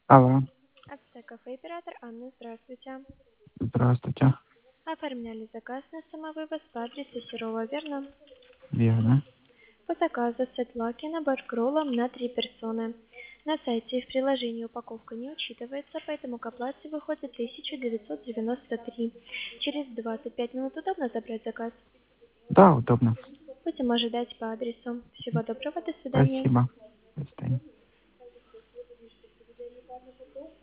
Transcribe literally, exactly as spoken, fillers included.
Алло, Ацтекафе, оператор Анна, здравствуйте. здравствуйте. Оформляли заказ на самовывоз по адресу Серова, верно? Верно. По заказу сет лаки на баркроллом на три персоны. На сайте и в приложении упаковка не учитывается, поэтому к оплате выходит тысяча девятьсот девяносто три. Через двадцать пять минут удобно забрать заказ? Да, удобно. Будем ожидать по адресу. Всего доброго, до свидания. Спасибо. До свидания.